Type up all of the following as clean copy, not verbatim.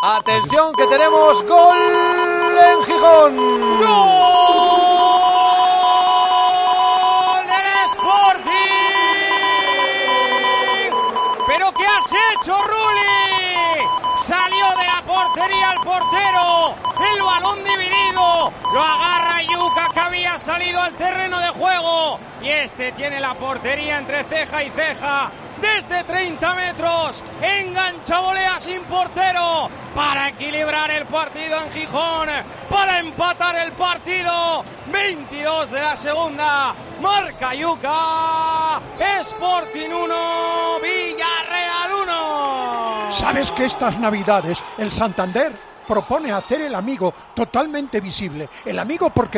Atención que tenemos gol en Gijón. ¡Gol del Sporting! ¿Pero qué has hecho, Rulli? Salió de la portería el portero. El balón dividido. Lo agarra Yuka, que había salido al terreno de juego. Y este tiene la portería entre ceja y ceja. Desde 30 metros, engancha volea sin portero para equilibrar el partido en Gijón, para empatar el partido. 22 de la segunda, marca Yuka, Sporting 1, Villarreal 1. ¿Sabes que estas navidades el Santander propone hacer el amigo totalmente visible? El amigo porque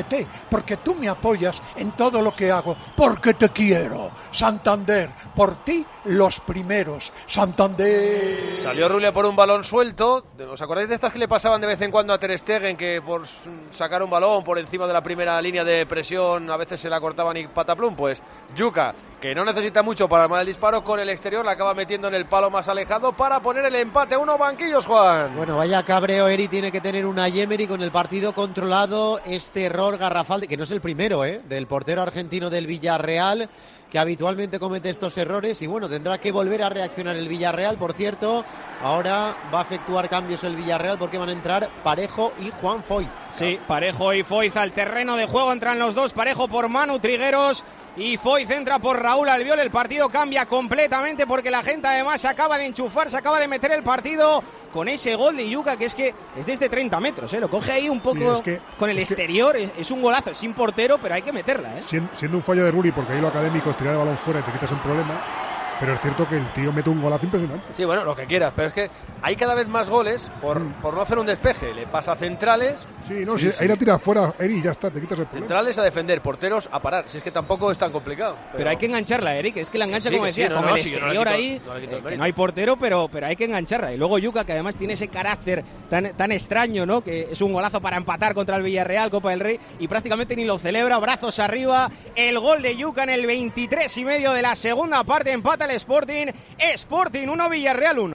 tú me apoyas en todo lo que hago, porque te quiero. Santander, por ti los primeros. Santander. Salió Rulli por un balón suelto. ¿Os acordáis de estas que le pasaban de vez en cuando a Ter Stegen, que por sacar un balón por encima de la primera línea de presión a veces se la cortaban y pataplum? Pues Yuka, que no necesita mucho para armar el disparo, con el exterior la acaba metiendo en el palo más alejado para poner el empate a 1. Banquillos, Juan. Bueno, vaya cabreo, Eri tiene que tener una Yemery con el partido controlado. Este error garrafal, que no es el primero, del portero argentino del Villarreal, que habitualmente comete estos errores, y bueno, tendrá que volver a reaccionar el Villarreal. Por cierto, ahora va a efectuar cambios el Villarreal porque van a entrar Parejo y Juan Foyth. Sí, Parejo y Foyth al terreno de juego, entran los dos, Parejo por Manu Trigueros y Foyth entra por Raúl Albiol. El partido cambia completamente porque la gente además se acaba de enchufar, se acaba de meter el partido con ese gol de Yuka, que es desde 30 metros, lo coge ahí un poco con el exterior, es un golazo, es sin portero, pero hay que meterla. Siendo un fallo de Rulli, porque ahí lo académico es tirar el balón fuera y te quitas un problema. Pero es cierto que el tío mete un golazo impresionante. Sí, bueno, lo que quieras, pero es que hay cada vez más goles por no hacer un despeje. Le pasa a centrales. Sí, no, sí. Ahí la tira fuera, Eri, ya está, te quitas el problema. Centrales a defender, porteros a parar. Si es que tampoco es tan complicado. Pero hay que engancharla, Eric, es que la engancha, como decía, con el exterior ahí, que no hay portero, pero hay que engancharla. Y luego Yuka, que además tiene ese carácter tan extraño, ¿no? Que es un golazo para empatar contra el Villarreal, Copa del Rey, y prácticamente ni lo celebra, brazos arriba. El gol de Yuka en el 23 y medio de la segunda parte, empata el Sporting. Sporting 1, Villarreal 1.